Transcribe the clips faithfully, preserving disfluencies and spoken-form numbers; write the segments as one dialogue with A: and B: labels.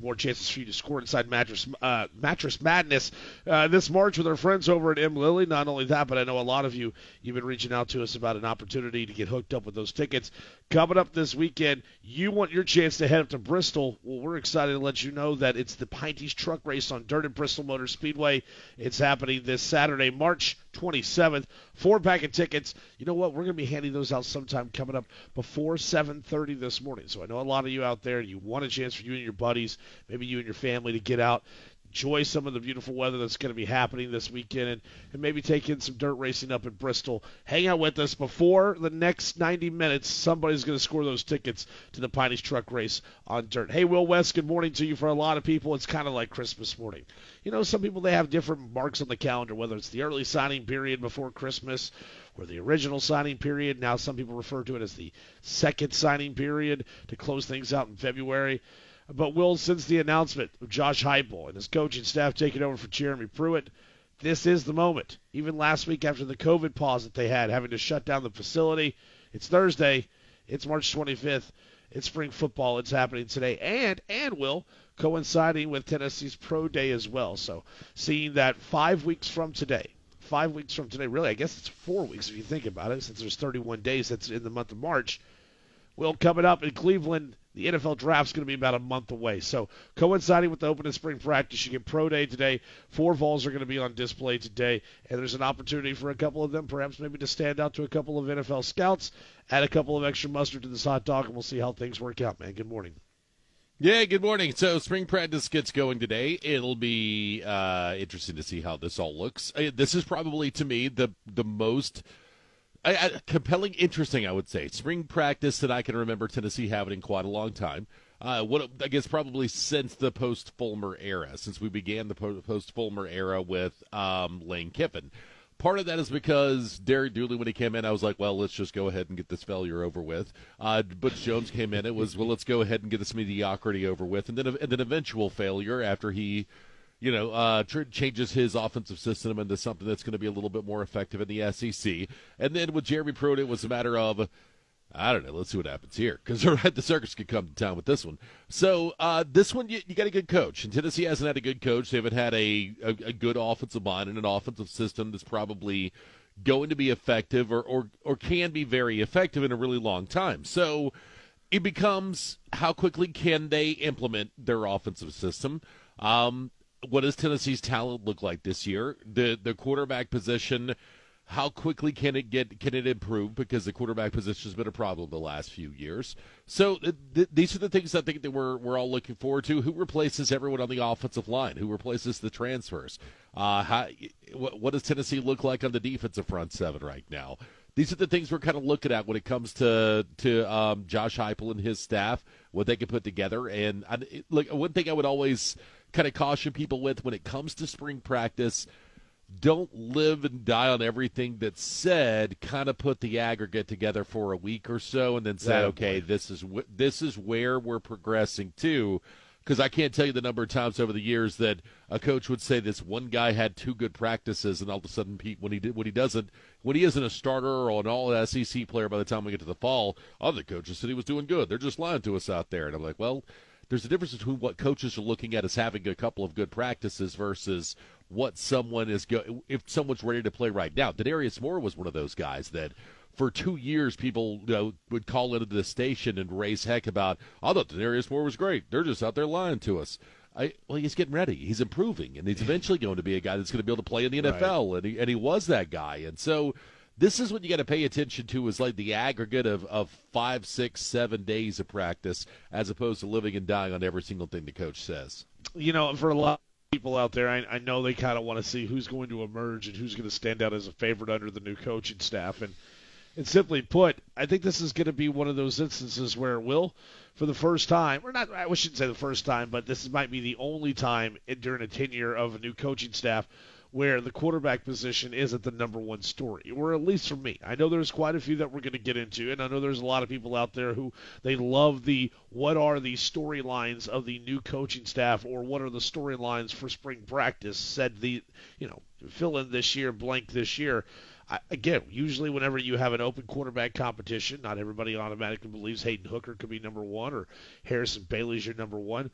A: more chances for you to score inside Mattress uh, Mattress Madness uh, this March with our friends over at M. Lilly. Not only that, but I know a lot of you, you've been reaching out to us about an opportunity to get hooked up with those tickets. Coming up this weekend, you want your chance to head up to Bristol. Well, we're excited to let you know that it's the Pinty's Truck Race on dirt at Bristol Motor Speedway. It's happening this Saturday, March twenty-seventh. Four-pack of tickets. You know what? We're going to be handing those out sometime coming up before seven thirty this morning. So I know a lot of you out there, you want a chance for you and your buddies, maybe you and your family to get out, enjoy some of the beautiful weather that's going to be happening this weekend, and, and maybe take in some dirt racing up in Bristol. Hang out with us before the next ninety minutes. Somebody's going to score those tickets to the Piney's Truck Race on dirt. Hey, Will West, good morning to you. For a lot of people, it's kind of like Christmas morning. You know, some people, they have different marks on the calendar, whether it's the early signing period before Christmas or the original signing period. Now some people refer to it as the second signing period to close things out in February. But, Will, since the announcement of Josh Heupel and his coaching staff taking over for Jeremy Pruitt, this is the moment. Even last week after the COVID pause that they had, having to shut down the facility, it's Thursday, it's March twenty-fifth, it's spring football, it's happening today, and, and Will, coinciding with Tennessee's Pro Day as well. So seeing that five weeks from today, five weeks from today, really, I guess it's four weeks if you think about it, since there's thirty-one days that's in the month of March. Will, coming up in Cleveland, the N F L draft's going to be about a month away. So coinciding with the open of spring practice, you get Pro Day today. Four Vols are going to be on display today, and there's an opportunity for a couple of them perhaps maybe to stand out to a couple of N F L scouts, add a couple of extra mustard to this hot dog, and we'll see how things work out, man. Good morning.
B: Yeah, good morning. So spring practice gets going today. It'll be uh, interesting to see how this all looks. Uh, This is probably, to me, the the most – I, I, compelling, interesting, I would say. Spring practice that I can remember Tennessee having in quite a long time. Uh, what I guess probably since the post-Fulmer era, since we began the post-Fulmer era with um, Lane Kiffin. Part of that is because Derek Dooley, when he came in, I was like, well, let's just go ahead and get this failure over with. Uh, Butch Jones came in. It was, well, let's go ahead and get this mediocrity over with. And then, and then eventual failure after he – you know, uh, tr- changes his offensive system into something that's going to be a little bit more effective in the S E C. And then with Jeremy Pruitt, it was a matter of, I don't know, let's see what happens here. Because the circus could come to town with this one. So uh, this one, you, you got a good coach. And Tennessee hasn't had a good coach. They haven't had a, a, a good offensive line and an offensive system that's probably going to be effective or, or, or can be very effective in a really long time. So it becomes how quickly can they implement their offensive system. Um What does Tennessee's talent look like this year? The the quarterback position, how quickly can it get can it improve? Because the quarterback position has been a problem the last few years. So th- th- these are the things I think that we're we're all looking forward to. Who replaces everyone on the offensive line? Who replaces the transfers? Uh, how, what, what does Tennessee look like on the defensive front seven right now? These are the things we're kind of looking at when it comes to to um, Josh Heupel and his staff, what they can put together. And I, look, one thing I would always kind of caution people with when it comes to spring practice, don't live and die on everything that's said. Kind of put the aggregate together for a week or so and then say,
A: Yeah,
B: okay,
A: boy.
B: this is wh- this is where we're progressing to. Because I can't tell you the number of times over the years that a coach would say this one guy had two good practices, and all of a sudden, Pete, when he did, when he doesn't, when he isn't a starter or an all S E C player by the time we get to the fall, other coaches said he was doing good. They're just lying to us out there, and I'm like, well, there's a difference between what coaches are looking at as having a couple of good practices versus what someone is go- if someone's ready to play right now. Denarius Moore was one of those guys that for two years people you know, would call into the station and raise heck about, I thought Denarius Moore was great. They're just out there lying to us. I, well, he's getting ready. He's improving, and he's eventually going to be a guy that's going to be able to play in the N F L,
A: Right.
B: and, he, and he was that guy. And so this is what you got to pay attention to is like the aggregate of, of five, six, seven days of practice as opposed to living and dying on every single thing the coach says.
A: You know, for a lot of people out there, I, I know they kind of want to see who's going to emerge and who's going to stand out as a favorite under the new coaching staff. And, and simply put, I think this is going to be one of those instances where Will, for the first time, or not, I shouldn't say the first time, but this might be the only time in, during a tenure of a new coaching staff where the quarterback position isn't the number one story, or at least for me. I know there's quite a few that we're going to get into, and I know there's a lot of people out there who they love the what are the storylines of the new coaching staff, or what are the storylines for spring practice, said the, you know, fill in this year, blank this year. I, again, usually whenever you have an open quarterback competition, not everybody automatically believes Hayden Hooker could be number one or Harrison Bailey's your number one.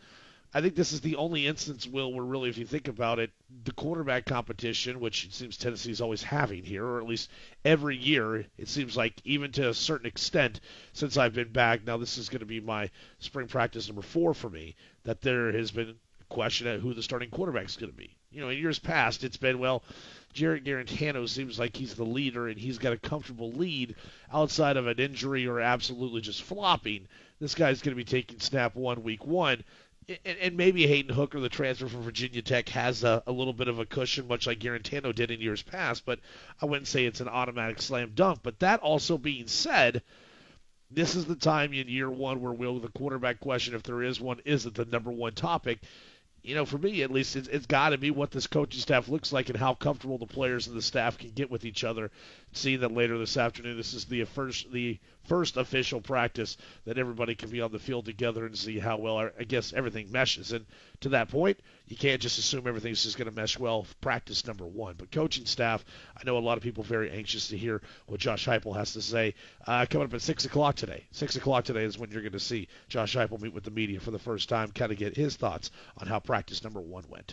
A: I think this is the only instance, Will, where really, if you think about it, the quarterback competition, which it seems Tennessee's always having here, or at least every year, it seems like even to a certain extent since I've been back, now this is going to be my spring practice number four for me, that there has been a question at who the starting quarterback is going to be. You know, in years past, it's been, well, Jarrett Garantano seems like he's the leader, and he's got a comfortable lead outside of an injury or absolutely just flopping. This guy's going to be taking snap one, week one. And, and maybe Hayden Hooker, the transfer from Virginia Tech, has a, a little bit of a cushion, much like Garantano did in years past, but I wouldn't say it's an automatic slam dunk. But that also being said, this is the time in year one where, Will, the quarterback question, if there is one, isn't the number one topic. You know, for me at least, it's, it's got to be what this coaching staff looks like and how comfortable the players and the staff can get with each other. Seeing that later this afternoon, this is the first the first official practice that everybody can be on the field together and see how well, I guess, everything meshes. And to that point, you can't just assume everything's just going to mesh well. Practice number one. But coaching staff, I know a lot of people very anxious to hear what Josh Heupel has to say. Uh, coming up at six o'clock today. six o'clock today is when you're going to see Josh Heupel meet with the media for the first time, kind of get his thoughts on how practice number one went.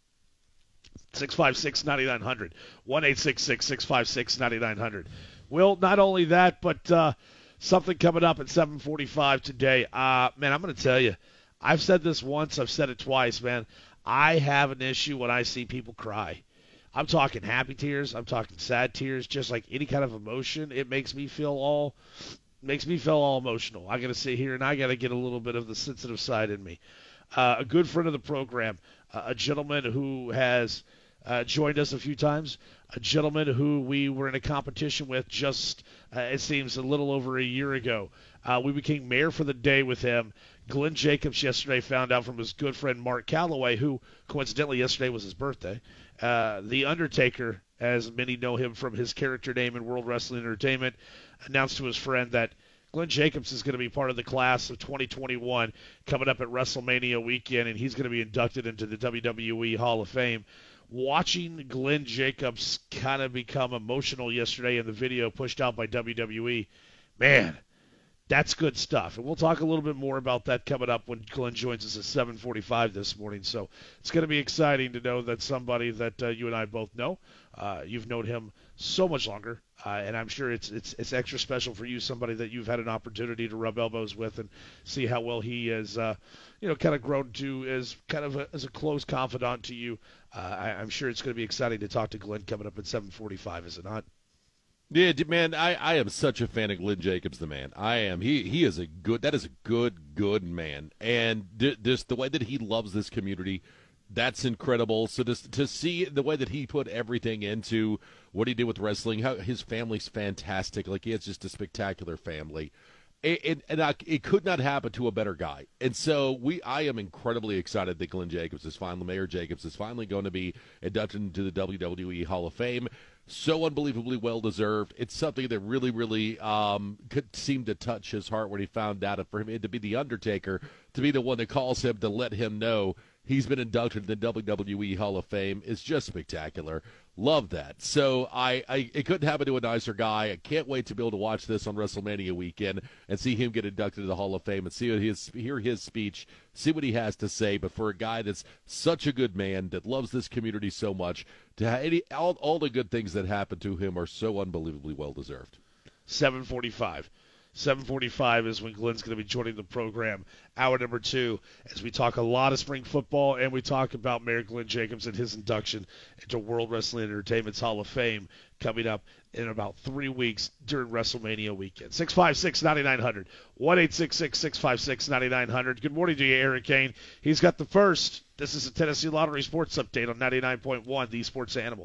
A: six five six, nine nine zero zero. one eight six six, six five six, nine nine zero zero. Will, not only that, but uh, something coming up at seven forty-five today. Uh, man, I'm going to tell you, I've said this once, I've said it twice, man. I have an issue when I see people cry. I'm talking happy tears, I'm talking sad tears, just like any kind of emotion. It makes me feel all makes me feel all emotional. I got to sit here and I got to get a little bit of the sensitive side in me. Uh, a good friend of the program, uh, a gentleman who has uh, joined us a few times, a gentleman who we were in a competition with just, uh, it seems, a little over a year ago. Uh, we became mayor for the day with him. Glenn Jacobs yesterday found out from his good friend Mark Calloway, who coincidentally yesterday was his birthday. Uh, the Undertaker, as many know him from his character name in World Wrestling Entertainment, announced to his friend that Glenn Jacobs is going to be part of the class of twenty twenty-one coming up at WrestleMania weekend, and he's going to be inducted into the W W E Hall of Fame. Watching Glenn Jacobs kind of become emotional yesterday in the video pushed out by W W E, man, that's good stuff. And we'll talk a little bit more about that coming up when Glenn joins us at seven forty-five this morning. So it's going to be exciting to know that somebody that uh, you and I both know, uh, you've known him so much longer, uh, and I'm sure it's it's it's extra special for you, somebody that you've had an opportunity to rub elbows with and see how well he has, uh, you know, kind of grown to as kind of a, as a close confidant to you. Uh, I, I'm sure it's going to be exciting to talk to Glenn coming up at seven forty-five, is it not?
B: Yeah, man, I, I am such a fan of Glenn Jacobs, the man. I am. He he is a good, that is a good, good man. And just the way that he loves this community, that's incredible. So just to see the way that he put everything into what he did with wrestling, how his family's fantastic. Like, he has just a spectacular family. And, and, and I, it could not happen to a better guy. And so we, I am incredibly excited that Glenn Jacobs is finally, Mayor Jacobs is finally going to be inducted into the W W E Hall of Fame. So unbelievably well-deserved. It's something that really, really um, could seem to touch his heart when he found out. For him to be the Undertaker, to be the one that calls him to let him know he's been inducted in the W W E Hall of Fame is just spectacular. Love that. So I, I it couldn't happen to a nicer guy. I can't wait to be able to watch this on WrestleMania weekend and see him get inducted to the Hall of Fame and see what his hear his speech, see what he has to say. But for a guy that's such a good man, that loves this community so much, to have any, all, all the good things that happened to him are so unbelievably well-deserved.
A: seven forty-five. seven forty-five is when Glenn's going to be joining the program, hour number two, as we talk a lot of spring football and we talk about Mayor Glenn Jacobs and his induction into World Wrestling Entertainment's Hall of Fame coming up in about three weeks during WrestleMania weekend. six five six, nine nine zero zero. one eight six six, six five six, nine nine zero zero. Good morning to you, Eric Kane. He's got the first. This is a Tennessee Lottery Sports Update on ninety-nine point one, the Sports Animal.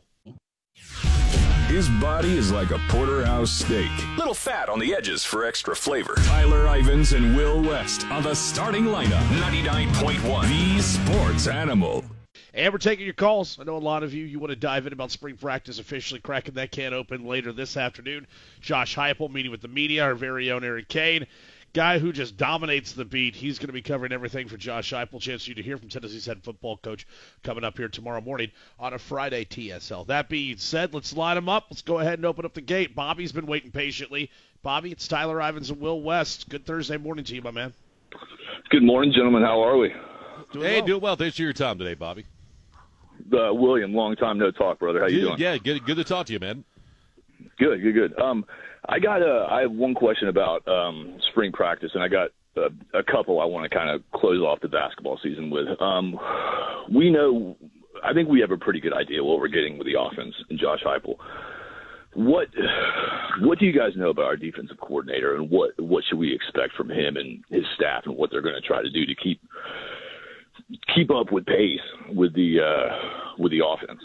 C: His body is like a porterhouse steak. Little fat on the edges for extra flavor. Tyler Ivins and Will West on the starting lineup. ninety-nine point one, the Sports Animal.
A: And we're taking your calls. I know a lot of you, you want to dive in about spring practice officially cracking that can open later this afternoon. Josh Heupel meeting with the media, our very own Eric Kane. Guy who just dominates the beat. He's going to be covering everything for Josh Heupel. Chance for you to hear from Tennessee's head football coach coming up here tomorrow morning on a Friday T S L. That being said, let's line them up. Let's go ahead and open up the gate. Bobby's been waiting patiently. Bobby, it's Tyler Ivins and Will West. Good Thursday morning to you, my man.
D: Good morning, gentlemen. How are we?
A: Doing
B: Hey,
A: well.
B: doing well. Thanks for your time today, Bobby.
D: Uh, William, long time no talk, brother. How you
B: Dude,
D: doing?
B: Yeah, good, good to talk to you, man.
D: Good, good, good. Um, I got a, I have one question about um, spring practice, and I got a, a couple I want to kind of close off the basketball season with. Um, we know, I think we have a pretty good idea what we're getting with the offense and Josh Heupel. What, what do you guys know about our defensive coordinator, and what, what should we expect from him and his staff, and what they're going to try to do to keep keep up with pace with the uh, with the offense?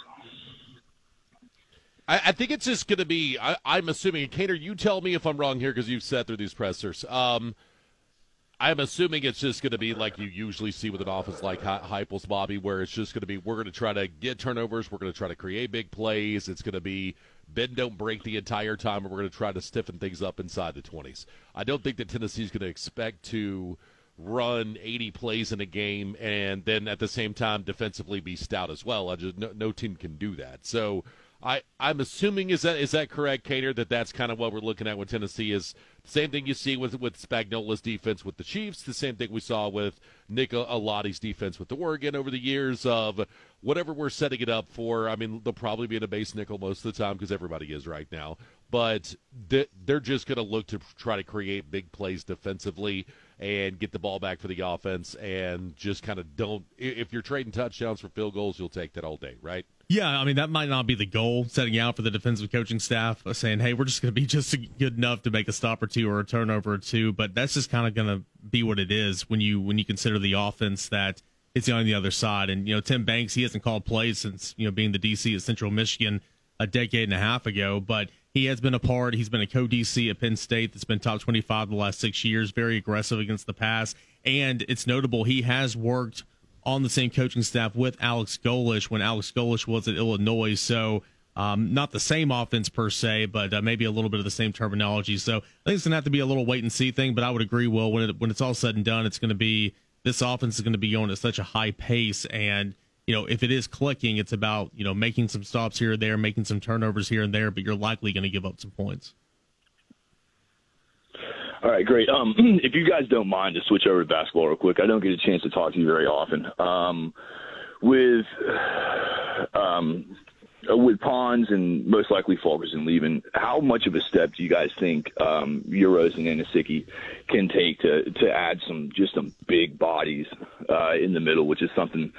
B: I, I think it's just going to be, I, I'm assuming, Cater, you tell me if I'm wrong here because you've sat through these pressers. Um, I'm assuming it's just going to be like you usually see with an offense like Heupel's, Bobby, where it's just going to be, we're going to try to get turnovers, we're going to try to create big plays, it's going to be bend, don't break the entire time, and we're going to try to stiffen things up inside the twenties. I don't think that Tennessee's going to expect to run eighty plays in a game and then at the same time defensively be stout as well. I just, no, no team can do that. So I, I'm assuming, is that is that correct, Cater, that that's kind of what we're looking at with Tennessee is the same thing you see with, with Spagnola's defense with the Chiefs, the same thing we saw with Nick Alotti's defense with the Oregon over the years of whatever we're setting it up for. I mean, they'll probably be in a base nickel most of the time because everybody is right now. But they're just going to look to try to create big plays defensively and get the ball back for the offense and just kind of don't – if you're trading touchdowns for field goals, you'll take that all day, right?
E: Yeah, I mean, that might not be the goal, setting out for the defensive coaching staff, uh, saying, hey, we're just going to be just good enough to make a stop or two or a turnover or two, but that's just kind of going to be what it is when you when you consider the offense that it's on the other side. And, you know, Tim Banks, he hasn't called plays since, you know, being the D C at Central Michigan a decade and a half ago, but he has been a part. He's been a co-D C at Penn State that's been top twenty-five the last six years, very aggressive against the pass, and it's notable he has worked on the same coaching staff with Alex Golesh when Alex Golesh was at Illinois. So um, not the same offense per se, but uh, maybe a little bit of the same terminology. So I think it's going to have to be a little wait and see thing, but I would agree, Will, when, it, when it's all said and done, it's going to be this offense is going to be going at such a high pace. And, you know, if it is clicking, it's about, you know, making some stops here or there, making some turnovers here and there, but you're likely going to give up some points.
D: All right, great. Um, if you guys don't mind, to switch over to basketball real quick. I don't get a chance to talk to you very often. Um, with um, with Pons and most likely Fulkerson leaving, how much of a step do you guys think um, Euros and Anosike can take to to add some just some big bodies uh, in the middle, which is something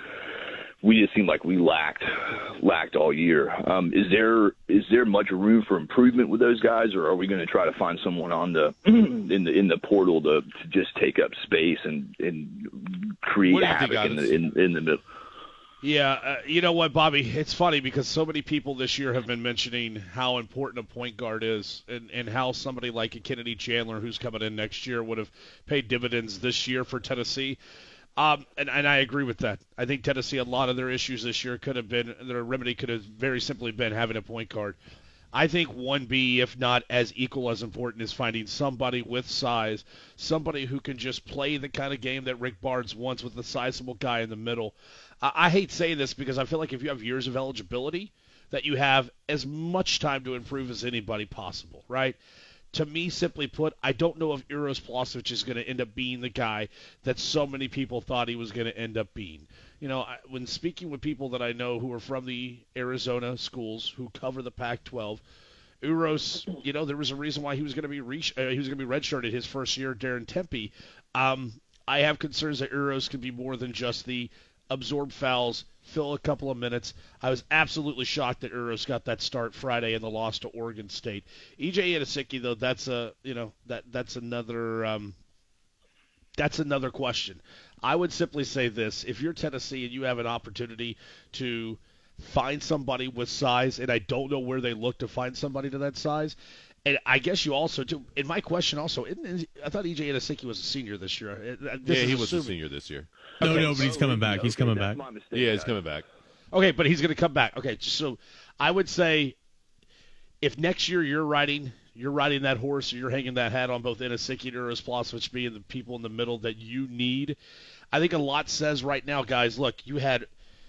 D: we just seemed like we lacked lacked all year. Um, is there is there much room for improvement with those guys, or are we going to try to find someone on the in the in the portal to, to just take up space and, and create havoc in the in, in the middle?
A: Yeah, uh, you know what, Bobby? It's funny because so many people this year have been mentioning how important a point guard is, and, and how somebody like a Kennedy Chandler, who's coming in next year, would have paid dividends this year for Tennessee. Um, and, and I agree with that. I think Tennessee, a lot of their issues this year could have been, their remedy could have very simply been having a point guard. I think one B, if not as equal as important, is finding somebody with size, somebody who can just play the kind of game that Rick Barnes wants with a sizable guy in the middle. I, I hate saying this because I feel like if you have years of eligibility, that you have as much time to improve as anybody possible, right? To me, simply put, I don't know if Uros Plavsic is going to end up being the guy that so many people thought he was going to end up being. You know, I, when speaking with people that I know who are from the Arizona schools who cover the Pac twelve, Uros, you know, there was a reason why he was going to be re- uh, he was going to be redshirted his first year, Darren Tempe. Um, I have concerns that Uros could be more than just the absorb fouls, fill a couple of minutes. I was absolutely shocked that Uros got that start Friday in the loss to Oregon State. E J Anosike, though, that's a you know that that's another um, that's another question. I would simply say this: if you're Tennessee and you have an opportunity to find somebody with size, and I don't know where they look to find somebody to that size. And I guess you also do. In my question, also, isn't, I thought E J Anosike was a senior this year. This
B: yeah, he was
A: assuming.
B: a senior this year.
E: No,
A: okay,
E: no, but he's coming back. He's
D: Okay,
E: coming
D: that's
E: back.
D: my mistake,
B: Yeah, he's
D: guys.
B: coming back.
A: Okay, but he's going to come back. Okay, so I would say if next year you're riding you're riding that horse or you're hanging that hat on both Anosike and Uros Plavsic being the people in the middle that you need, I think a lot says right now, guys, look, you had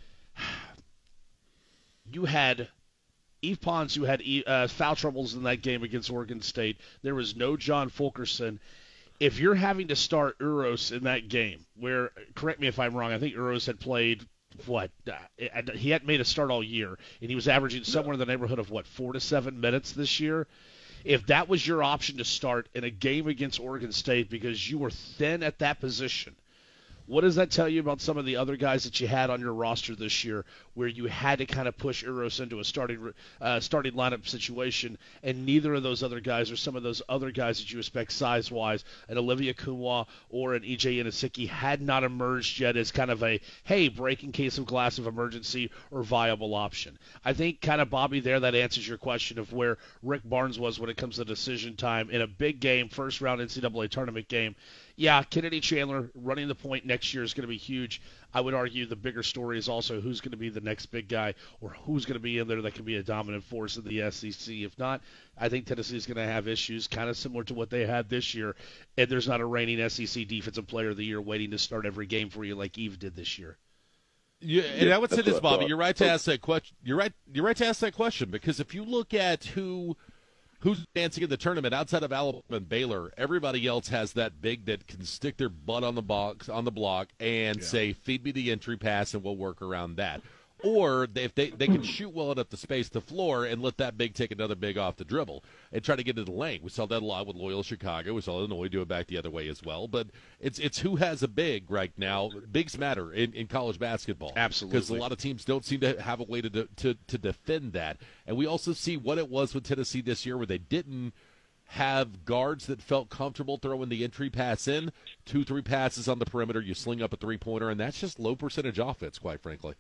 A: you had Yves Pons, who had uh, foul troubles in that game against Oregon State. There was no John Fulkerson. if you're having to start Uros in that game, where, correct me if I'm wrong, I think Uros had played, what, uh, he hadn't made a start all year, and he was averaging somewhere in the neighborhood of, what, four to seven minutes this year? If that was your option to start in a game against Oregon State because you were thin at that position, what does that tell you about some of the other guys that you had on your roster this year where you had to kind of push Uros into a starting uh, starting lineup situation, and neither of those other guys or some of those other guys that you expect size-wise, an Olivia Kumwa or an E J Inosiki, had not emerged yet as kind of a, hey, break in case of glass of emergency or viable option? I think kind of, Bobby, there that answers your question of where Rick Barnes was when it comes to decision time in a big game, first-round N C double A tournament game. Yeah, Kennedy Chandler running the point next year is going to be huge. I would argue the bigger story is also who's going to be the next big guy, or who's going to be in there that can be a dominant force in the S E C. If not, I think Tennessee is going to have issues kind of similar to what they had this year, and there's not a reigning S E C Defensive Player of the Year waiting to start every game for you like Eve did this year.
B: Yeah, and I would say this, Bobby. You're right to ask that question. You're right. You're right to ask that question because if you look at who who's dancing in the tournament outside of Alabama and Baylor, everybody else has that big that can stick their butt on the box on the block and yeah. say, "Feed me the entry pass, and we'll work around that." Or if they, they can shoot well enough to space the floor and let that big take another big off the dribble and try to get into the lane. We saw that a lot with Loyola Chicago. We saw Illinois do it back the other way as well. But it's it's who has a big right now. Bigs matter in, in college basketball.
A: Absolutely.
B: Because a lot of teams don't seem to have a way to, to, to defend that. And we also see what it was with Tennessee this year where they didn't have guards that felt comfortable throwing the entry pass in. Two, three passes on the perimeter, you sling up a three-pointer, and that's just low percentage offense, quite frankly.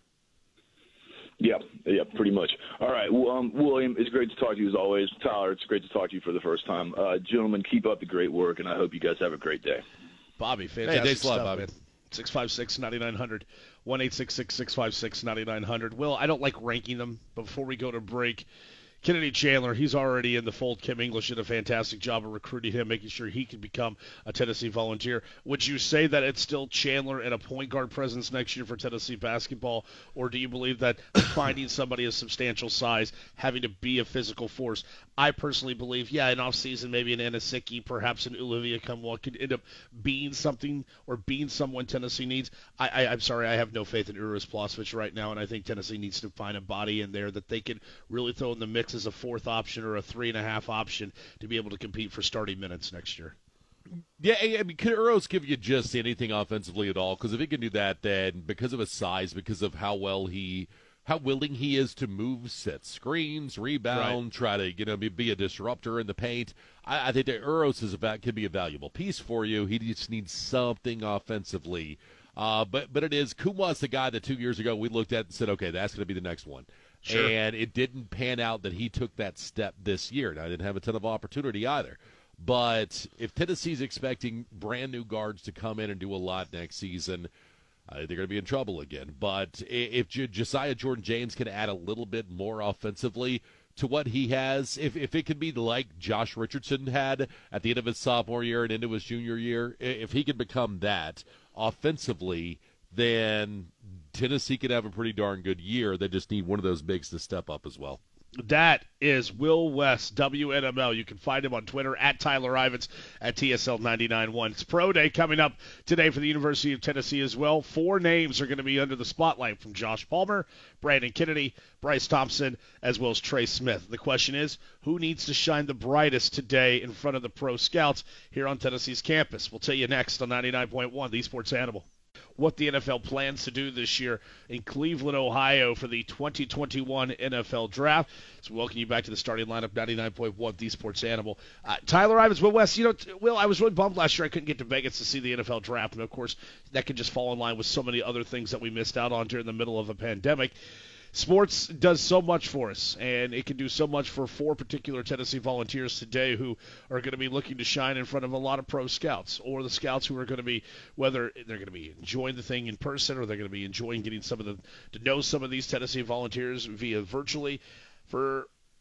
D: Yeah, yeah, pretty much. All right, well, um, William, it's great to talk to you as always. Tyler, it's great to talk to you for the first time. Uh, gentlemen, keep up the great work, and I hope you guys have a great day.
A: Bobby, fantastic
B: hey, thanks
A: stuff,
B: a lot, Bobby.
A: man. six five six, nine nine zero zero, one eight six six, six five six, nine nine zero zero. Will, I don't like ranking them, but before we go to break, Kennedy Chandler, he's already in the fold. Kim English did a fantastic job of recruiting him, making sure he could become a Tennessee Volunteer. Would you say that it's still Chandler and a point guard presence next year for Tennessee basketball, or do you believe that finding somebody of substantial size, having to be a physical force? I personally believe, yeah, in offseason, maybe an Inosiki, perhaps an Olivia Kumwa could end up being something or being someone Tennessee needs. I, I, I'm sorry, I have no faith in Uros Plavsic right now, and I think Tennessee needs to find a body in there that they can really throw in the mix as a fourth option or a three and a half option to be able to compete for starting minutes next year.
B: Yeah, I mean, could Uros give you just anything offensively at all? Because if he can do that, then because of his size, because of how well he, how willing he is to move, set screens, rebound, right. try to you know be, be a disruptor in the paint, I, I think that Uros is about can be a valuable piece for you. He just needs something offensively. Uh, but but it is Kumwa's the guy that two years ago we looked at and said, okay, that's going to be the next one. Sure. And it didn't pan out that he took that step this year. Now, I didn't have a ton of opportunity either. But if Tennessee's expecting brand new guards to come in and do a lot next season, uh, they're going to be in trouble again. But if J- Josiah Jordan-James can add a little bit more offensively to what he has, if if it could be like Josh Richardson had at the end of his sophomore year and into his junior year, if he could become that offensively, then Tennessee could have a pretty darn good year. They just need one of those bigs to step up as well.
A: That is Will West, W N M L. You can find him on Twitter, at Tyler Ivins, at T S L ninety-nine point one. It's Pro Day coming up today for the University of Tennessee as well. Four names are going to be under the spotlight from Josh Palmer, Brandon Kennedy, Bryce Thompson, as well as Trey Smith. The question is, who needs to shine the brightest today in front of the pro scouts here on Tennessee's campus? We'll tell you next on ninety-nine point one, the Sports Animal. What the N F L plans to do this year in Cleveland, Ohio for the twenty twenty-one N F L Draft. So welcome you back to the starting lineup, ninety-nine point one, the Sports Animal. Uh, Tyler Ivins, Will West, you know, Will, I was really bummed last year I couldn't get to Vegas to see the N F L Draft, and of course that could just fall in line with so many other things that we missed out on during the middle of a pandemic. Sports does so much for us, and it can do so much for four particular Tennessee Volunteers today who are going to be looking to shine in front of a lot of pro scouts, or the scouts who are going to be, whether they're going to be enjoying the thing in person or they're going to be enjoying getting some of the, to know some of these Tennessee Volunteers via virtually. For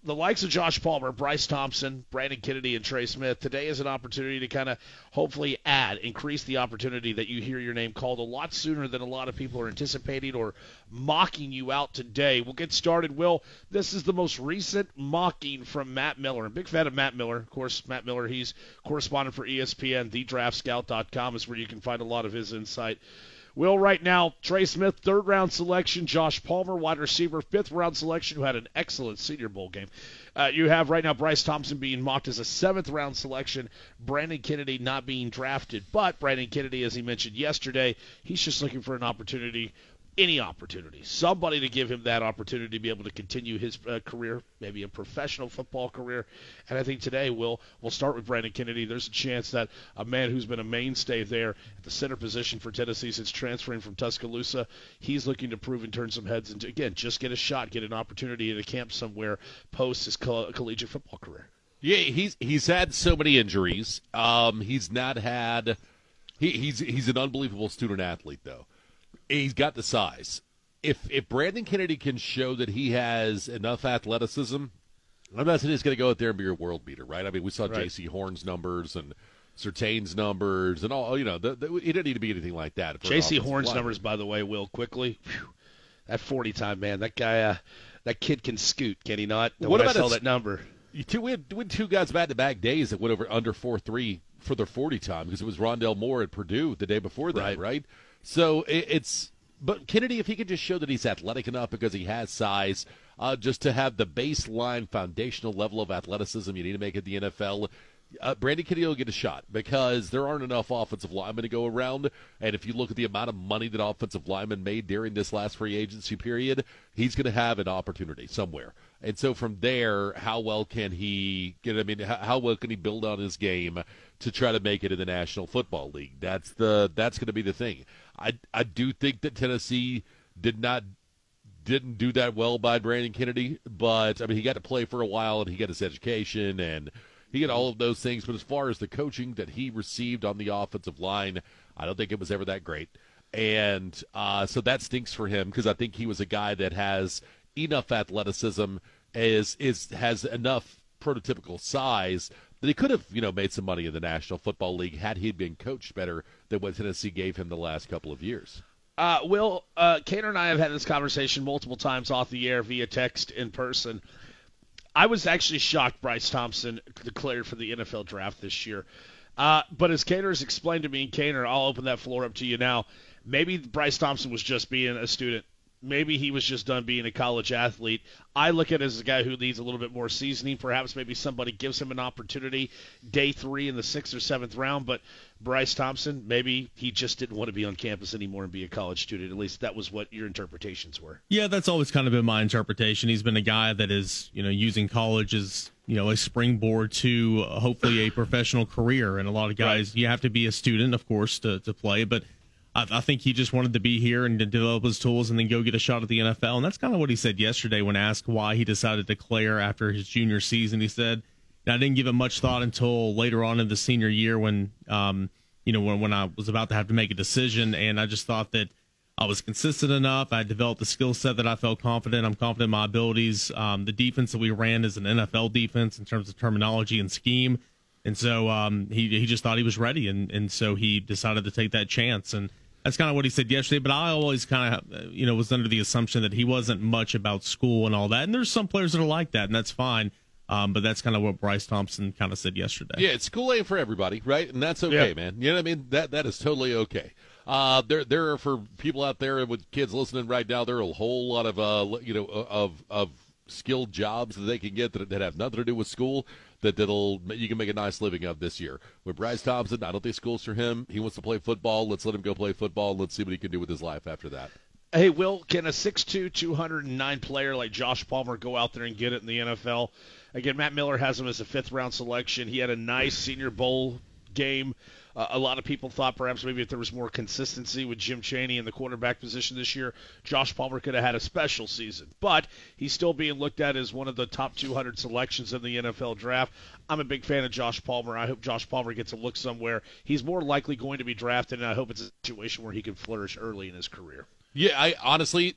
A: the likes of Josh Palmer, Bryce Thompson, Brandon Kennedy, and Trey Smith, today is an opportunity to kind of hopefully add, increase the opportunity that you hear your name called a lot sooner than a lot of people are anticipating or mocking you out today. We'll get started, Will. This is the most recent mocking from Matt Miller. I'm a big fan of Matt Miller. Of course, Matt Miller, he's correspondent for E S P N. the draft scout dot com is where you can find a lot of his insight. Will, right now, Trey Smith, third-round selection. Josh Palmer, wide receiver, fifth-round selection, who had an excellent Senior Bowl game. Uh, you have right now Bryce Thompson being mocked as a seventh-round selection. Brandon Kennedy not being drafted. But Brandon Kennedy, as he mentioned yesterday, he's just looking for an opportunity, any opportunity, somebody to give him that opportunity to be able to continue his uh, career, maybe a professional football career. And I think today we'll, we'll start with Brandon Kennedy. There's a chance that a man who's been a mainstay there at the center position for Tennessee since transferring from Tuscaloosa, he's looking to prove and turn some heads and, again, just get a shot, get an opportunity at a camp somewhere post his coll- collegiate football career.
B: Yeah, he's he's had so many injuries. Um, he's not had he, – he's, he's an unbelievable student-athlete, though. He's got the size. If if Brandon Kennedy can show that he has enough athleticism, I'm not saying he's going to go out there and be your world beater, right? I mean, we saw
A: right.
B: J C Horn's numbers and Surtain's numbers and all. You know, the, the, he didn't need to be anything like that.
A: J C Horn's line. Numbers, by the way, Will, quickly. Whew, that forty time, man, that guy, uh, that kid can scoot, can he not?
B: What
A: when
B: about
A: I saw
B: a,
A: that number?
B: Two, we, had, we had two guys back-to-back days that went over under four three for their forty time because it was Rondell Moore at Purdue the day before that, right? right? So it, it's – but Kennedy, if he could just show that he's athletic enough because he has size, uh, just to have the baseline foundational level of athleticism you need to make it the N F L, uh, Brandon Kennedy will get a shot because there aren't enough offensive linemen to go around. And if you look at the amount of money that offensive linemen made during this last free agency period, he's going to have an opportunity somewhere. And so from there, how well can he get? I mean, how, how well can he build on his game to try to make it in the National Football League? That's the that's going to be the thing. I I do think that Tennessee did not didn't do that well by Brandon Kennedy, but I mean he got to play for a while and he got his education and he got all of those things. But as far as the coaching that he received on the offensive line, I don't think it was ever that great. And uh, so that stinks for him because I think he was a guy that has enough athleticism, is is has enough prototypical size that he could have, you know, made some money in the National Football League had he been coached better than what Tennessee gave him the last couple of years.
A: Uh, Will, uh, Kaner and I have had this conversation multiple times off the air via text in person. I was actually shocked Bryce Thompson declared for the N F L draft this year. Uh, but as Kaner has explained to me, and Kaner, I'll open that floor up to you now, maybe Bryce Thompson was just being a student. Maybe he was just done being a college athlete. I look at it as a guy who needs a little bit more seasoning. Perhaps maybe somebody gives him an opportunity day three in the sixth or seventh round. But Bryce Thompson, maybe he just didn't want to be on campus anymore and be a college student. At least that was what your interpretations were.
E: Yeah, that's always kind of been my interpretation. He's been a guy that is, you know, using college as, you know, a springboard to uh, hopefully a professional career. And a lot of guys, right. You have to be a student, of course, to, to play. But I, I think he just wanted to be here and to develop his tools and then go get a shot at the N F L. And that's kind of what he said yesterday when asked why he decided to declare after his junior season. He said, I didn't give it much thought until later on in the senior year when, um, you know, when, when I was about to have to make a decision. And I just thought that I was consistent enough. I developed a skill set that I felt confident. I'm confident in my abilities. Um, the defense that we ran is an N F L defense in terms of terminology and scheme. And so um, he he just thought he was ready. And, and so he decided to take that chance. And that's kind of what he said yesterday. But I always kind of, you know, was under the assumption that he wasn't much about school and all that. And there's some players that are like that, and that's fine. Um, but that's kind of what Bryce Thompson kind of said yesterday.
B: Yeah, it's school ain't for everybody, right? And that's okay,
A: yeah.
B: man. You know what I mean? That that is totally okay. Uh, there there are, for people out there with kids listening right now, there are a whole lot of uh, you know of of skilled jobs that they can get that, that have nothing to do with school. That that'll you can make a nice living of this year. With Bryce Thompson, I don't think school's for him. He wants to play football. Let's let him go play football. Let's see what he can do with his life after that.
A: Hey, Will, can a six two, two oh nine player like Josh Palmer go out there and get it in the N F L? Again, Matt Miller has him as a fifth-round selection. He had a nice Senior Bowl game. Uh, a lot of people thought perhaps maybe if there was more consistency with Jim Chaney in the quarterback position this year, Josh Palmer could have had a special season. But he's still being looked at as one of the top two hundred selections in the N F L draft. I'm a big fan of Josh Palmer. I hope Josh Palmer gets a look somewhere. He's more likely going to be drafted, and I hope it's a situation where he can flourish early in his career.
B: Yeah, I honestly,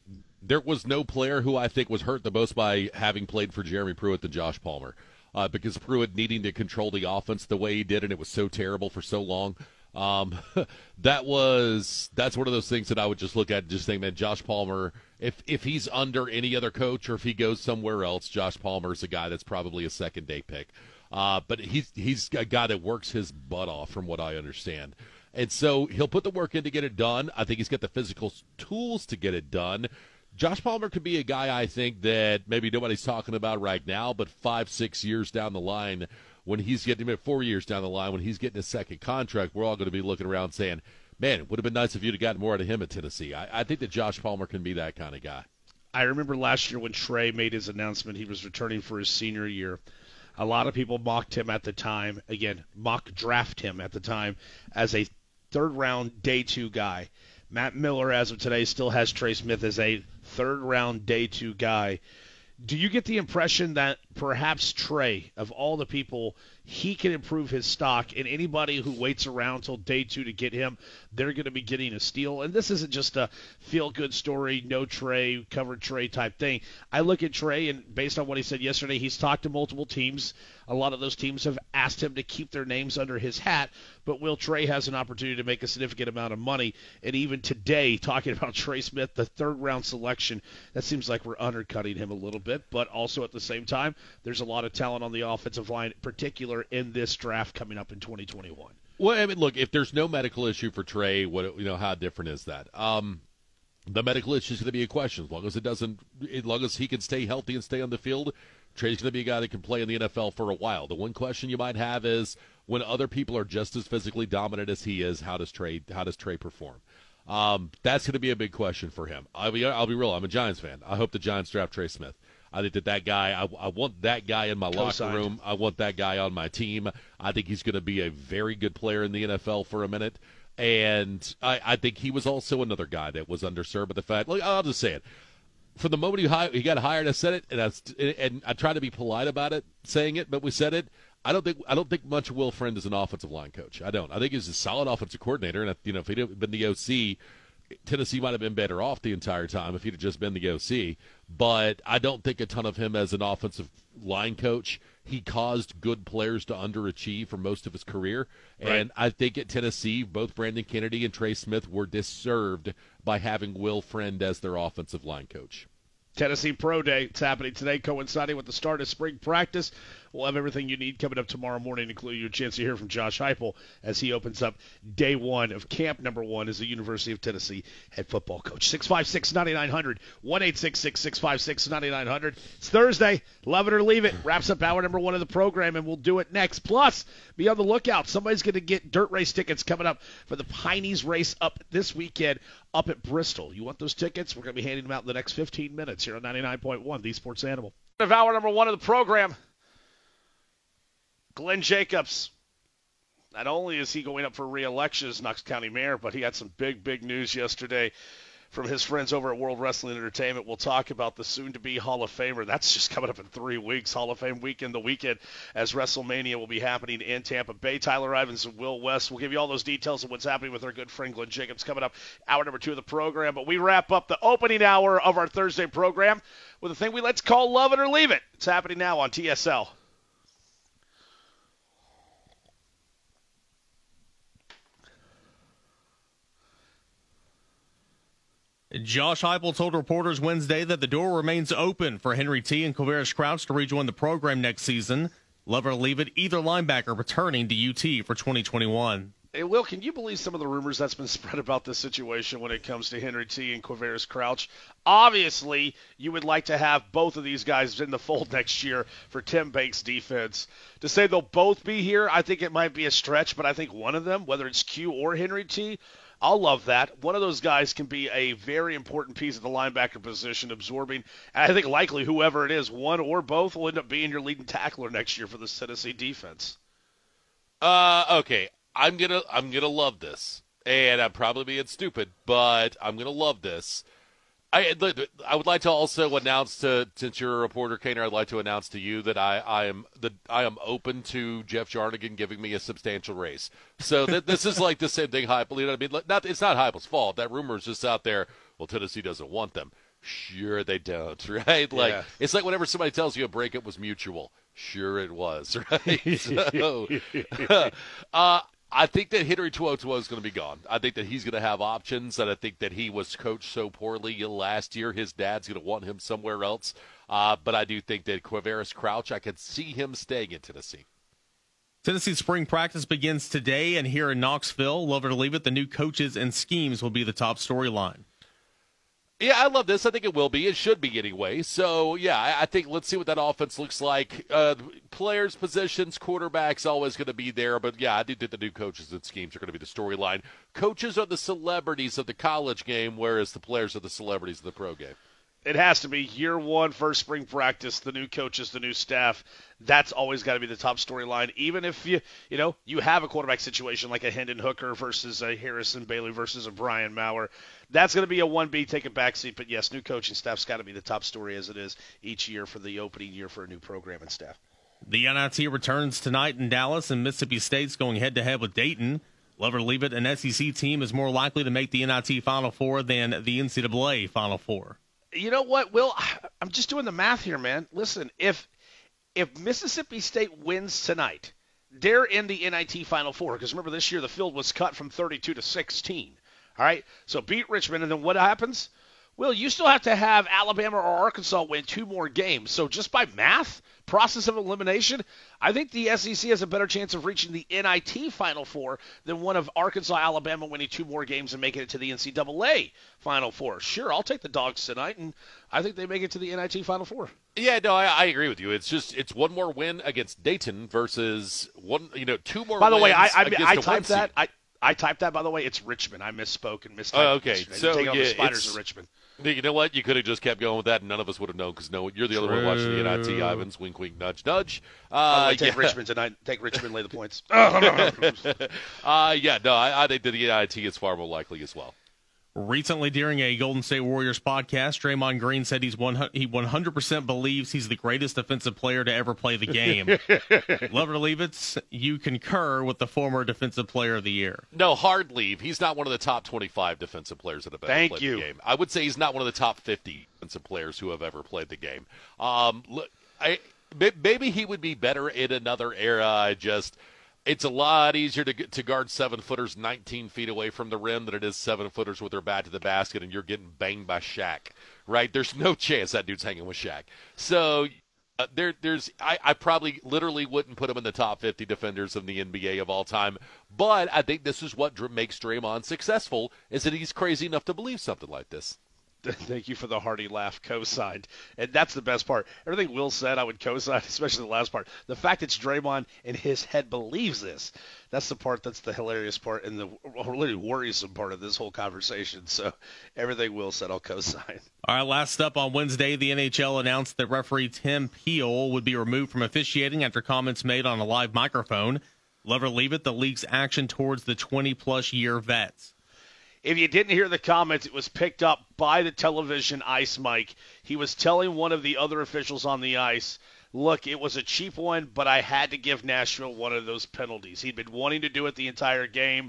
B: there was no player who I think was hurt the most by having played for Jeremy Pruitt than Josh Palmer, uh, because Pruitt needing to control the offense the way he did, and it was so terrible for so long. Um, that was that's one of those things that I would just look at and just think, man, Josh Palmer, if if he's under any other coach or if he goes somewhere else, Josh Palmer's a guy that's probably a second day pick. Uh, but he's he's a guy that works his butt off, from what I understand. And so he'll put the work in to get it done. I think he's got the physical tools to get it done. Josh Palmer could be a guy, I think, that maybe nobody's talking about right now, but five, six years down the line, when he's getting four years down the line, when he's getting a second contract, we're all going to be looking around saying, man, it would have been nice if you'd have gotten more out of him at Tennessee. I, I think that Josh Palmer can be that kind of guy.
A: I remember last year when Trey made his announcement he was returning for his senior year. A lot of people mocked him at the time. Again, mock draft him at the time as a third-round day two guy. Matt Miller, as of today, still has Trey Smith as a third-round day two guy. Do you get the impression that perhaps Trey, of all the people, he can improve his stock, and anybody who waits around till day two to get him, they're going to be getting a steal? And this isn't just a feel-good story, no Trey, covered Trey type thing. I look at Trey, and based on what he said yesterday, he's talked to multiple teams. A lot of those teams have asked him to keep their names under his hat, but Will Trey has an opportunity to make a significant amount of money. And even today, talking about Trey Smith, the third-round selection, that seems like we're undercutting him a little bit, but also at the same time, there's a lot of talent on the offensive line, in particular in this draft coming up in twenty twenty-one.
B: Well, I mean, look, if there's no medical issue for Trey, what you know, how different is that? Um, the medical issue is going to be a question. As long as it doesn't, as long as he can stay healthy and stay on the field, Trey's going to be a guy that can play in the N F L for a while. The one question you might have is, when other people are just as physically dominant as he is, how does Trey how does Trey perform? Um, that's going to be a big question for him. I'll be I'll be real. I'm a Giants fan. I hope the Giants draft Trey Smith. I think that that guy, I, I want that guy in my
A: Co-signed.
B: locker room. I want that guy on my team. I think he's going to be a very good player in the N F L for a minute. And I, I think he was also another guy that was underserved by the fact, look, I'll just say it. From the moment he, hi- he got hired, I said it, and I, and I tried to be polite about it, saying it, but we said it. I don't think I don't think much of Will Friend is an offensive line coach. I don't. I think he's a solid offensive coordinator, and if, you know, if he'd have been the O C, Tennessee might have been better off the entire time if he'd have just been the O C. But I don't think a ton of him as an offensive line coach. He caused good players to underachieve for most of his career.
A: Right.
B: And I think at Tennessee, both Brandon Kennedy and Trey Smith were disserved by having Will Friend as their offensive line coach.
A: Tennessee Pro Day. It's happening today, coinciding with the start of spring practice. We'll have everything you need coming up tomorrow morning, including your chance to hear from Josh Heupel as he opens up day one of camp number one as the University of Tennessee head football coach. six five six, nine nine zero zero, one eight six six, six five six, nine nine zero zero. It's Thursday. Love it or leave it. Wraps up hour number one of the program, and we'll do it next. Plus, be on the lookout. Somebody's going to get dirt race tickets coming up for the Piney's race up this weekend up at Bristol. You want those tickets? We're going to be handing them out in the next fifteen minutes here on ninety-nine point one, The Sports Animal. Of hour number one of the program, Glenn Jacobs. Not only is he going up for re-election as Knox County Mayor, but he had some big, big news yesterday from his friends over at World Wrestling Entertainment. We'll talk about the soon-to-be Hall of Famer. That's just coming up in three weeks. Hall of Fame weekend, the weekend, as WrestleMania will be happening in Tampa Bay. Tyler Ivins and Will West will give you all those details of what's happening with our good friend Glenn Jacobs coming up hour number two of the program. But we wrap up the opening hour of our Thursday program with a thing we let's call Love It or Leave It. It's happening now on T S L.
E: Josh Heupel told reporters Wednesday that the door remains open for Henry T. and Quavaris Crouch to rejoin the program next season. Love it or leave it, either linebacker returning to U T for twenty twenty-one.
A: Hey, Will, can you believe some of the rumors that's been spread about this situation when it comes to Henry T. and Quavaris Crouch? Obviously, you would like to have both of these guys in the fold next year for Tim Banks' defense. To say they'll both be here, I think it might be a stretch, but I think one of them, whether it's Q or Henry T., I'll love that. One of those guys can be a very important piece of the linebacker position, absorbing, and I think likely whoever it is, one or both, will end up being your leading tackler next year for the Tennessee defense.
B: Uh, okay. I'm gonna I'm gonna love this, and I'm probably being stupid, but I'm gonna love this. I I would like to also announce to, since you're a reporter, Kaner, I'd like to announce to you that I, I am that I am open to Jeff Jarnigan giving me a substantial raise. So th- this is like the same thing Heupel. You know what I mean? Not it's not Heupel's fault. That rumor is just out there. Well, Tennessee doesn't want them. Sure they don't, right? Like
A: Yeah.
B: it's like whenever somebody tells you a breakup was mutual. Sure it was, right? so, uh, I think that Henry To'oTo'o is going to be gone. I think that he's going to have options, and I think that he was coached so poorly last year. His dad's going to want him somewhere else. Uh, but I do think that Quavaris Crouch, I could see him staying in Tennessee.
E: Tennessee spring practice begins today, and here in Knoxville, love it or leave it, the new coaches and schemes will be the top storyline.
B: Yeah, I love this. I think it will be. It should be anyway. So, yeah, I, I think let's see what that offense looks like. Uh, players, positions, quarterbacks, always going to be there. But, yeah, I do think the new coaches and schemes are going to be the storyline. Coaches are the celebrities of the college game, whereas the players are the celebrities of the pro game.
A: It has to be year one, first spring practice, the new coaches, the new staff. That's always got to be the top storyline. Even if you, you know, you have a quarterback situation like a Hendon Hooker versus a Harrison Bailey versus a Brian Maurer, that's going to be a one B, take a backseat. But yes, new coaching staff's got to be the top story as it is each year for the opening year for a new program and staff.
E: The N I T returns tonight in Dallas, and Mississippi State's going head to head with Dayton. Love it or leave it, an S E C team is more likely to make the N I T Final Four than the N C double A Final Four.
A: You know what, Will? I'm just doing the math here, man. Listen, if if Mississippi State wins tonight, they're in the N I T Final Four. Because remember, this year the field was cut from thirty-two to sixteen. All right? So beat Richmond, and then what happens? Will, you still have to have Alabama or Arkansas win two more games. So just by math, process of elimination, I think the S E C has a better chance of reaching the N I T Final Four than one of Arkansas, Alabama winning two more games and making it to the N C double A Final Four. Sure, I'll take the Dogs tonight, and I think they make it to the N I T Final Four.
B: Yeah, no, I, I agree with you. It's just it's one more win against Dayton versus one, you know, two more.
A: By the
B: wins
A: way, I I,
B: against
A: I
B: a one
A: typed that.
B: seed.
A: I I typed that. By the way, it's Richmond. I misspoke and mistyped.
B: Oh, okay.
A: Yesterday.
B: So,
A: Take on
B: yeah,
A: the Spiders
B: it's-
A: of Richmond.
B: You know what? You could have just kept going with that, and none of us would have known because no, you're the only one watching the N I T. Ivans, wink, wink, nudge, nudge.
A: By the
B: Uh,
A: way, take
B: yeah.
A: Richmond tonight. Take Richmond, lay the points.
B: uh, yeah, no, I, I think that the N I T is far more likely as well.
E: Recently, during a Golden State Warriors podcast, Draymond Green said he's one, he one hundred percent believes he's the greatest defensive player to ever play the game. Love it or leave it, you concur with the former Defensive Player of the Year.
B: No, hard leave. He's not one of the top twenty-five defensive players that have ever
A: Thank
B: played
A: you.
B: the game. I would say he's not one of the top fifty defensive players who have ever played the game. Um, look, I, maybe he would be better in another era. I just... It's a lot easier to get, to guard seven-footers nineteen feet away from the rim than it is seven-footers with their back to the basket and you're getting banged by Shaq, right? There's no chance that dude's hanging with Shaq. So uh, there, there's I, I probably literally wouldn't put him in the top fifty defenders of the N B A of all time, but I think this is what dr- makes Draymond successful, is that he's crazy enough to believe something like this.
A: Thank you for the hearty laugh, co-signed. And that's the best part. Everything Will said, I would co-sign, especially the last part. The fact it's Draymond in his head believes this, that's the part that's the hilarious part and the really worrisome part of this whole conversation. So everything Will said, I'll co-sign.
E: All right, last up on Wednesday, the N H L announced that referee Tim Peel would be removed from officiating after comments made on a live microphone. Love or leave it, the league's action towards the twenty-plus year vets.
A: If you didn't hear the comments, it was picked up by the television ice mic. He was telling one of the other officials on the ice, look, it was a cheap one, but I had to give Nashville one of those penalties. He'd been wanting to do it the entire game.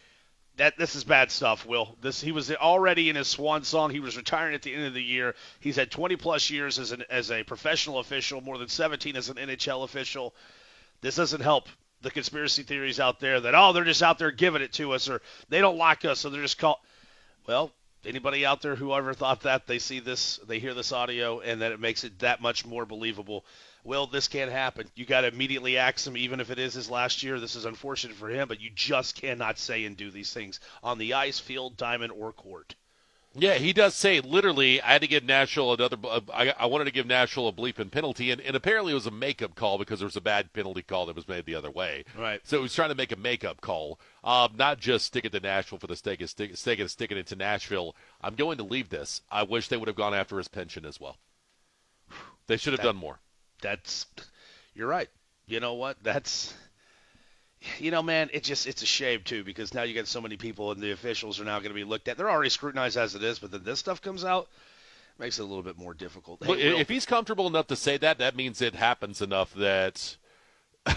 A: That This is bad stuff, Will. This He was already in his swan song. He was retiring at the end of the year. He's had twenty-plus years as, an, as a professional official, more than seventeen as an N H L official. This doesn't help the conspiracy theories out there that, oh, they're just out there giving it to us, or they don't like us, so they're just call. Well, anybody out there who ever thought that, they see this, they hear this audio, and that it makes it that much more believable. Well, this can't happen. You got to immediately ask him, even if it is his last year. This is unfortunate for him, but you just cannot say and do these things on the ice, field, diamond, or court.
B: Yeah, he does say literally, I had to give Nashville another. Uh, I, I wanted to give Nashville a bleeping penalty, and, and apparently it was a makeup call because there was a bad penalty call that was made the other way.
A: Right.
B: So he was trying to make a makeup call, um, not just stick it to Nashville for the sake of stick, sake of sticking it to Nashville. I'm going to leave this. I wish they would have gone after his pension as well. They should have
A: That-
B: done more.
A: That's, you're right. You know what? That's. You know, man, it just it's a shame, too, because now you get so many people and the officials are now going to be looked at. They're already scrutinized as it is, but then this stuff comes out, makes it a little bit more difficult. Hey,
B: Well,
A: Will,
B: if he's comfortable enough to say that, that means it happens enough that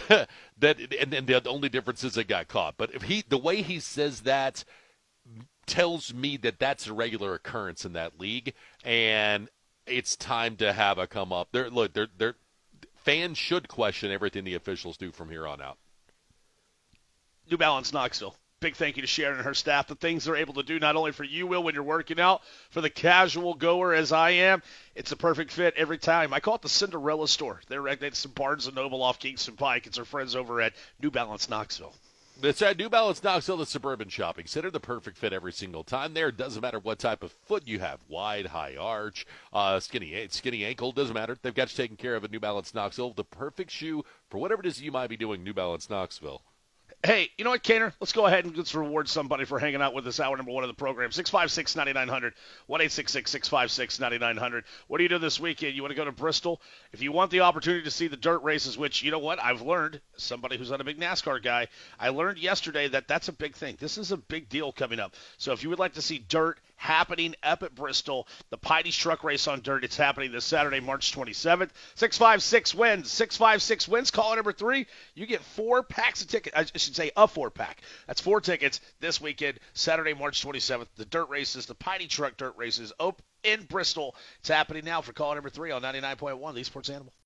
B: that and, and the only difference is it got caught. But if he the way he says that tells me that that's a regular occurrence in that league, and it's time to have a come up. They're, look, they're, they're, fans should question everything the officials do from here on out.
A: New Balance Knoxville. Big thank you to Sharon and her staff. The things they're able to do, not only for you, Will, when you're working out, for the casual goer as I am, it's a perfect fit every time. I call it the Cinderella store. They're right next to Barnes and Noble off Kingston Pike. It's our friends over at New Balance Knoxville.
B: It's at New Balance Knoxville, the Suburban Shopping Center. The perfect fit every single time there. It doesn't matter what type of foot you have. Wide, high arch, uh, skinny skinny ankle. Doesn't matter. They've got you taken care of at New Balance Knoxville. The perfect shoe for whatever it is you might be doing, New Balance Knoxville.
A: Hey, you know what, Kaner? Let's go ahead and let's reward somebody for hanging out with us hour number one of the program. six five six, nine nine zero zero, one eight six six, six five six, nine nine zero zero. What do you do this weekend? You want to go to Bristol? If you want the opportunity to see the dirt races, which, you know what, I've learned, somebody who's not a big NASCAR guy, I learned yesterday that that's a big thing. This is a big deal coming up. So if you would like to see dirt happening up at Bristol, the Pity's Truck Race on dirt, it's happening this Saturday, March twenty-seventh. six five six wins. six five six wins. Call it number three. You get four packs of tickets. I should say a four-pack. That's four tickets this weekend, Saturday, March twenty-seventh. The dirt races, the Piney Truck dirt races, up in Bristol. It's happening now for call number three on ninety-nine point one, the Sports Animal.